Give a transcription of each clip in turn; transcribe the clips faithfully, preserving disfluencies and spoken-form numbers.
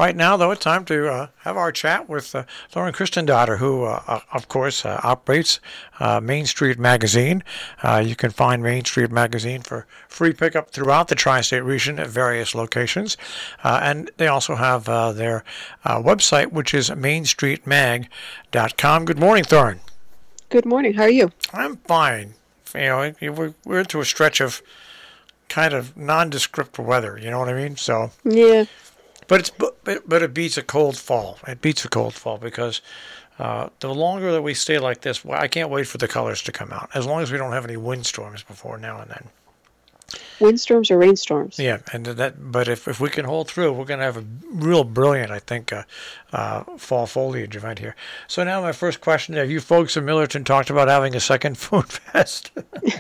Right now, though, it's time to uh, have our chat with uh, Lauren Christendotter, who, uh, uh, of course, uh, operates uh, Main Street Magazine. Uh, you can find Main Street Magazine for free pickup throughout the tri-state region at various locations. Uh, and they also have uh, their uh, website, which is main street mag dot com. Good morning, Thorin. Good morning. How are you? I'm fine. You know, we're, we're into a stretch of kind of nondescript weather, you know what I mean? So yeah. But it's but, but it beats a cold fall. It beats a cold fall because uh, the longer that we stay like this, well, I can't wait for the colors to come out. As long as we don't have any windstorms before now and then. Windstorms or rainstorms? Yeah, and that. But if, if we can hold through, we're going to have a real brilliant, I think, uh, uh, fall foliage event here. So now my first question: have you folks in Millerton talked about having a second food fest?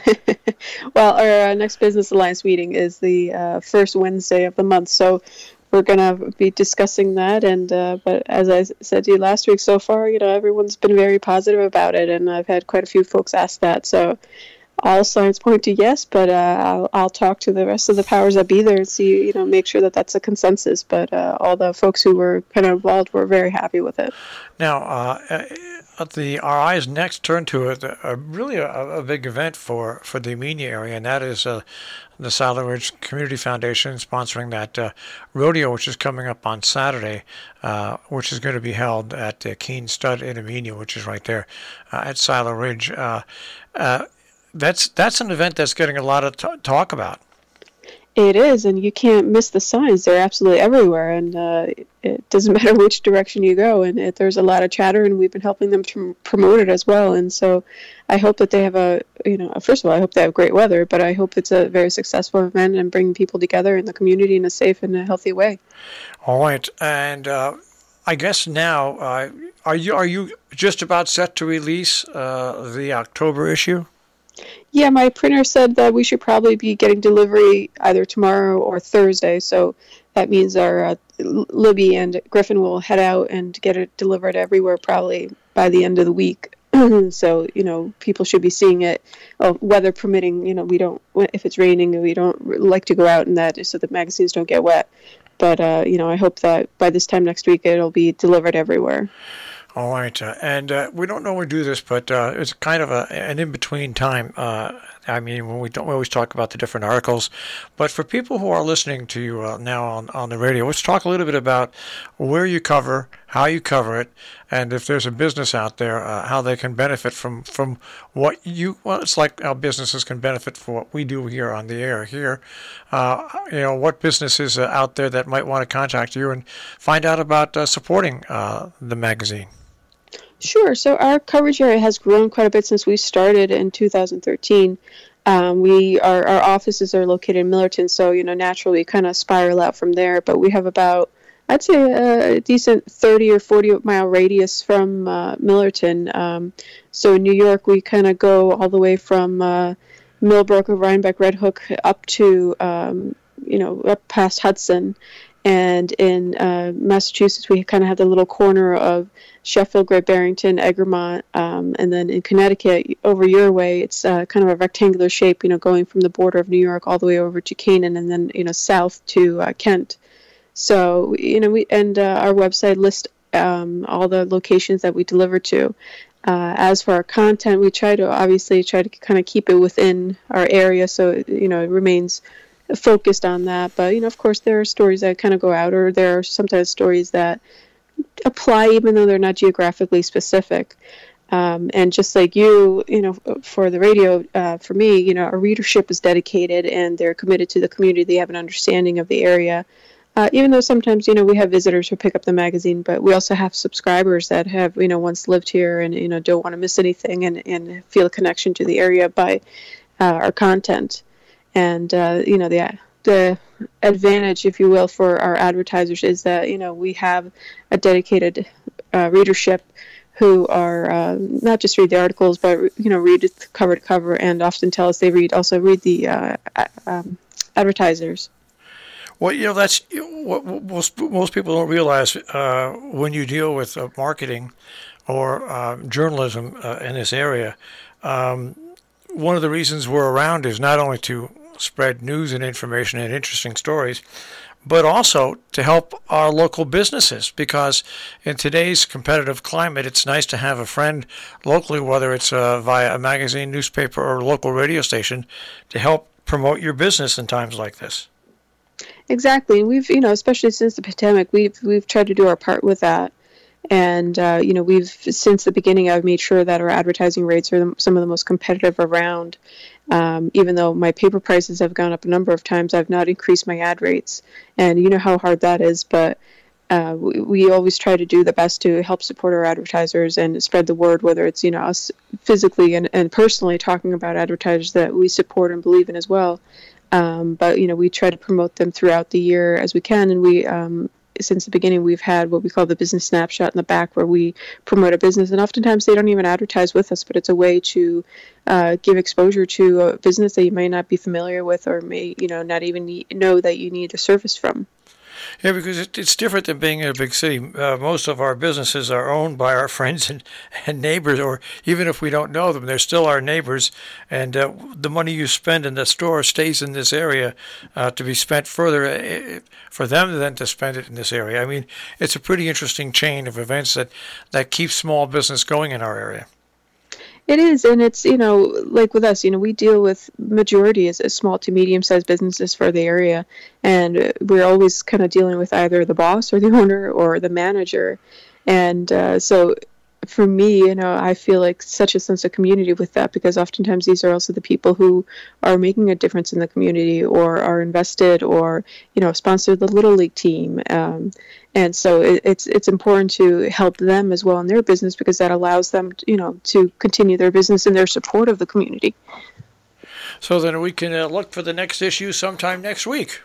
Well, our uh, next Business Alliance meeting is the uh, first Wednesday of the month, so we're going to be discussing that. And uh, but as I said to you last week, so far, you know, everyone's been very positive about it, and I've had quite a few folks ask that. So all signs point to yes, but uh, I'll, I'll talk to the rest of the powers that be there and see, you know, make sure that that's a consensus. But uh, all the folks who were kind of involved were very happy with it. Now, uh, the our eyes next turn to a, a really a, a big event for, for the Amenia area, and that is uh, the Saddle Ridge Community Foundation sponsoring that uh, rodeo, which is coming up on Saturday, uh, which is going to be held at uh, Keene Stud in Amenia, which is right there uh, at Saddle Ridge. Uh, uh, that's that's an event that's getting a lot of t- talk about. It is, and you can't miss the signs. They're absolutely everywhere, and uh, it doesn't matter which direction you go. And it, there's a lot of chatter, and we've been helping them to promote it as well. And so, I hope that they have a, you know, first of all, I hope they have great weather, but I hope it's a very successful event and bringing people together in the community in a safe and a healthy way. All right, and uh, I guess now, uh, are you are you just about set to release uh, the October issue? Yeah, my printer said that we should probably be getting delivery either tomorrow or Thursday, so that means our uh, Libby and Griffin will head out and get it delivered everywhere probably by the end of the week. So, you know, people should be seeing it, well, weather permitting. You know, we don't, if it's raining, we don't like to go out in that so the magazines don't get wet. But, uh, you know, I hope that by this time next week it'll be delivered everywhere. All right, uh, and uh, we don't normally do this, but uh, it's kind of a, an in-between time. Uh, I mean, when we don't we always talk about the different articles, but for people who are listening to you uh, now on, on the radio, let's talk a little bit about where you cover, how you cover it, and if there's a business out there, uh, how they can benefit from, from what you, well, it's like how businesses can benefit from what we do here on the air here. Uh, you know, what businesses uh, out there that might want to contact you and find out about uh, supporting uh, the magazine. Sure. So our coverage area has grown quite a bit since we started in two thousand thirteen. Um, we our our offices are located in Millerton, so you know naturally we kind of spiral out from there. But we have about, I'd say, a decent thirty or forty mile radius from uh, Millerton. Um, so in New York, we kind of go all the way from uh, Millbrook or Rhinebeck, Red Hook up to um, you know up past Hudson. And in uh, Massachusetts, we kind of have the little corner of Sheffield, Great Barrington, Egremont, um, and then in Connecticut, over your way, it's uh, kind of a rectangular shape, you know, going from the border of New York all the way over to Canaan, and then, you know, south to uh, Kent. So, you know, we and uh, our website lists um, all the locations that we deliver to. Uh, as for our content, we try to obviously try to kind of keep it within our area, so, you know, it remains focused on that. But, you know, of course, there are stories that kind of go out, or there are sometimes stories that apply even though they're not geographically specific. Um, and just like you, you know, for the radio, uh, for me, you know, our readership is dedicated and they're committed to the community. They have an understanding of the area. Uh, even though sometimes, you know, we have visitors who pick up the magazine, but we also have subscribers that have, you know, once lived here and, you know, don't want to miss anything and, and feel a connection to the area by uh, our content. And, uh, you know, the the advantage, if you will, for our advertisers is that, you know, we have a dedicated uh, readership who are uh, not just read the articles, but, you know, read it cover to cover and often tell us they read also read the uh, um, advertisers. Well, you know, that's what most, most people don't realize uh, when you deal with uh, marketing or uh, journalism uh, in this area. Um, one of the reasons we're around is not only to spread news and information and interesting stories, but also to help our local businesses, because in today's competitive climate, it's nice to have a friend locally, whether it's uh, via a magazine, newspaper, or local radio station, to help promote your business in times like this. Exactly. We've, you know, especially since the pandemic, we've we've tried to do our part with that. And, uh, you know, we've, since the beginning, I've made sure that our advertising rates are the, some of the most competitive around. Um, even though my paper prices have gone up a number of times, I've not increased my ad rates. And you know how hard that is, but uh, we, we always try to do the best to help support our advertisers and spread the word, whether it's, you know, us physically and, and personally talking about advertisers that we support and believe in as well. Um, but, you know, we try to promote them throughout the year as we can. And we, um, since the beginning, we've had what we call the business snapshot in the back, where we promote a business. And oftentimes they don't even advertise with us, but it's a way to uh, give exposure to a business that you may not be familiar with, or may, you know, not even need, know that you need a service from. Yeah, because it, it's different than being in a big city. Uh, most of our businesses are owned by our friends and, and neighbors, or even if we don't know them, they're still our neighbors. And uh, the money you spend in the store stays in this area uh, to be spent further uh, for them than to spend it in this area. I mean, it's a pretty interesting chain of events that, that keeps small business going in our area. It is, and it's, you know, like with us, you know, we deal with majority as, as small to medium-sized businesses for the area, and we're always kind of dealing with either the boss or the owner or the manager. And uh, so for me, you know, I feel like such a sense of community with that, because oftentimes these are also the people who are making a difference in the community, or are invested, or, you know, sponsor the Little League team. Um, and so it, it's it's important to help them as well in their business, because that allows them, you know, to continue their business in their support of the community. So then we can uh, look for the next issue sometime next week.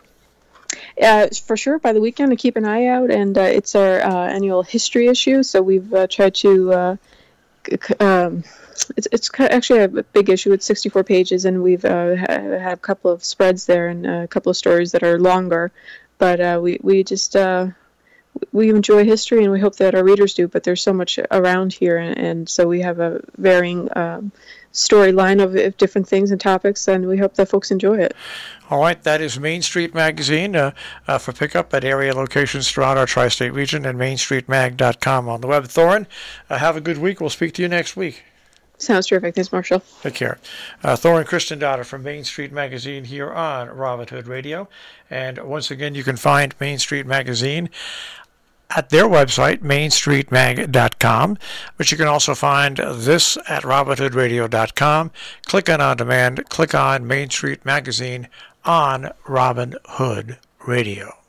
Uh, for sure, by the weekend, to keep an eye out. And uh, it's our uh, annual history issue, so we've uh, tried to. Uh, um, it's it's actually a big issue. It's sixty-four pages, and we've uh, had a couple of spreads there and a couple of stories that are longer. But uh, we we just uh, we enjoy history, and we hope that our readers do. But there's so much around here, and, and so we have a varying um, storyline of, of different things and topics, and we hope that folks enjoy it. All right, that is Main Street Magazine uh, uh, for pickup at area locations throughout our tri-state region, and main street mag dot com on the web. Thorin, uh, have a good week. We'll speak to you next week. Sounds terrific. Thanks, Marshall. Take care. Uh, Thorin Christendotter from Main Street Magazine here on Robin Hood Radio. And once again, you can find Main Street Magazine at their website, main street mag dot com, but you can also find this at robin hood radio dot com. Click on On Demand, click on Main Street Magazine on Robin Hood Radio.